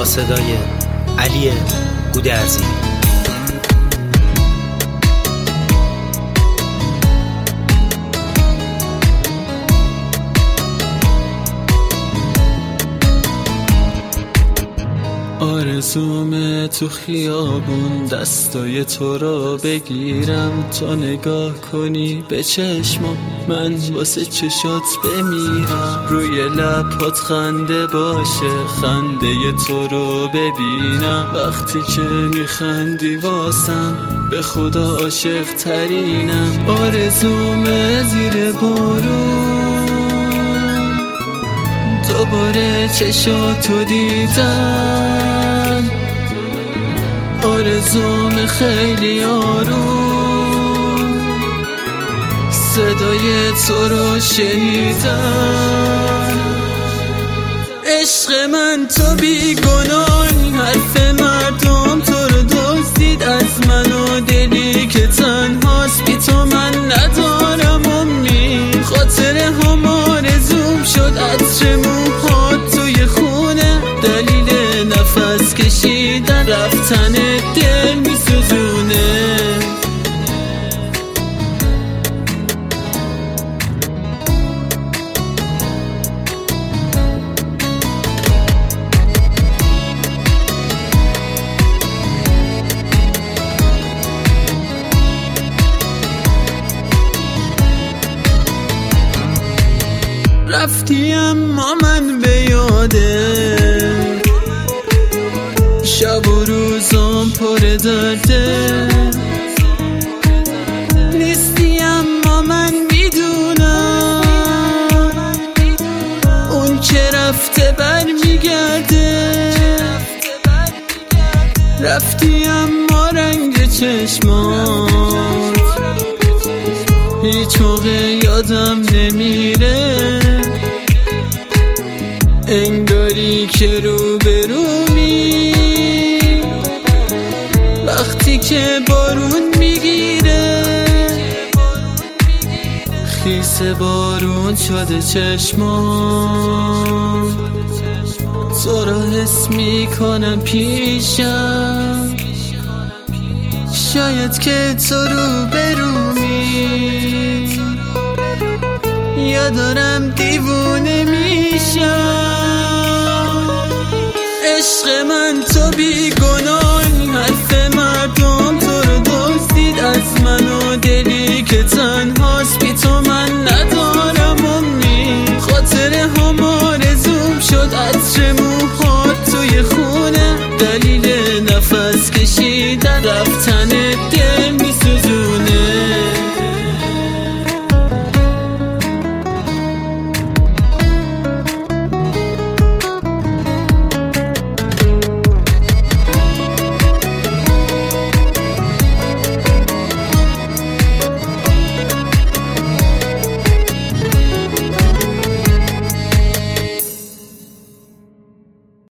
با صدای علی گودرزی. آرزومه تو خیابون دستای تو را بگیرم، تا نگاه کنی به چشمم من واسه چشات بمیرم. روی لبات خنده باشه، خنده تو رو ببینم. وقتی که میخندی واسم به خدا عاشق ترینم. آرزومه زیر بارون دوباره چشاتو دیدم. آرزوم خیلی آروم صدای تو رو شنیدم. عشق من تو بیگناهی، حرف مردم تو رو دزدید از من و دلی که تنهاست بی تو من ندارم امید. خاطر هم آرزوم شد عطر موهات توی خونه، دلیل نفس کشیدن رفتن دل میسوزونه. رفتی اما من به یاده، شب و روزم پر درده. نیستی اما من میدونم اون که رفته بر میگرده. رفتی اما رنگ چشمات هیچ موقع یادم نمیره. انگاری که روبرومی وقتی که بارون میگیره. خیس بارون شده چشمام، تو را حس میکنم پیشم. شاید که تو روبرومی یا دارم دیوونه میشم. عشق من تو بیگناهی، حرف مردم تو رو دزدید از من و دلی که تنهاست بی تو من ندارم امید. خاطر هم آرزوم شد عطر موهات توی خونه، دلیل